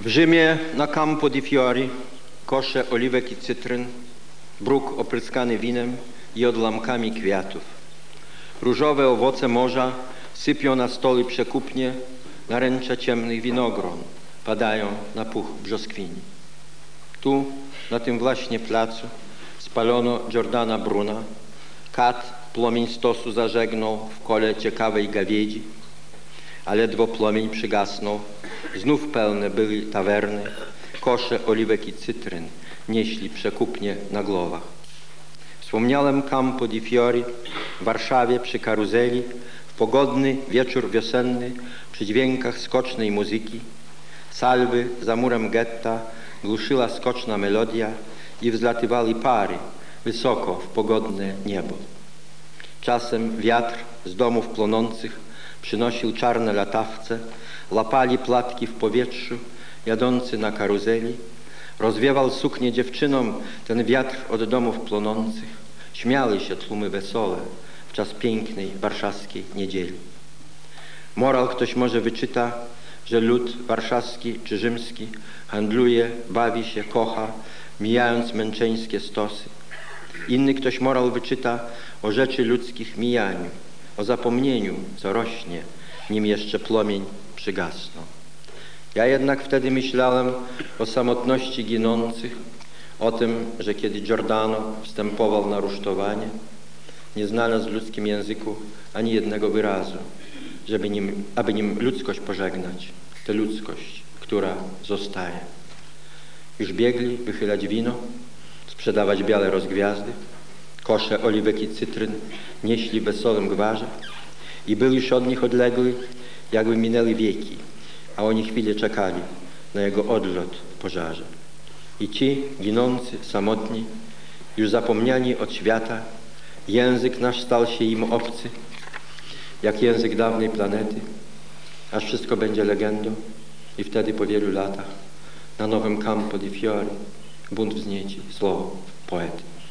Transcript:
W Rzymie na Campo di Fiori kosze oliwek i cytryn, bruk opryskany winem i odłamkami kwiatów. Różowe owoce morza sypią na stoły przekupnie, naręcze ciemnych winogron padają na puch brzoskwini. Tu, na tym właśnie placu, spalono Giordana Bruna. Kat płomień stosu zażegnał w kole ciekawej gawiedzi, a ledwo płomień przygasnął, znów pełne były tawerny, kosze oliwek i cytryn nieśli przekupnie na głowach. Wspomniałem Campo di Fiori w Warszawie przy karuzeli, w pogodny wieczór wiosenny, przy dźwiękach skocznej muzyki. Salwy za murem getta gluszyła skoczna melodia i wzlatywali pary wysoko w pogodne niebo. Czasem wiatr z domów płonących przynosił czarne latawce, łapali płatki w powietrzu, jadący na karuzeli. Rozwiewał suknię dziewczynom ten wiatr od domów płonących. Śmiały się tłumy wesołe w czas pięknej warszawskiej niedzieli. Moral ktoś może wyczyta, że lud warszawski czy rzymski handluje, bawi się, kocha, mijając męczeńskie stosy. Inny ktoś moral wyczyta o rzeczy ludzkich mijaniu, o zapomnieniu, co rośnie, nim jeszcze płomień przygasnął. Ja jednak wtedy myślałem o samotności ginących, o tym, że kiedy Giordano wstępował na rusztowanie, nie znalazł w ludzkim języku ani jednego wyrazu, aby nim ludzkość pożegnać, tę ludzkość, która zostaje. Już biegli wychylać wino, sprzedawać białe rozgwiazdy, kosze oliwek i cytryn nieśli w wesołym gwarze i był już od nich odległy, jakby minęły wieki, a oni chwilę czekali na jego odlot w pożarze. I ci, ginący, samotni, już zapomniani od świata, język nasz stał się im obcy, jak język dawnej planety, aż wszystko będzie legendą i wtedy po wielu latach na nowym Campo di Fiori bunt wznieci słowo poety.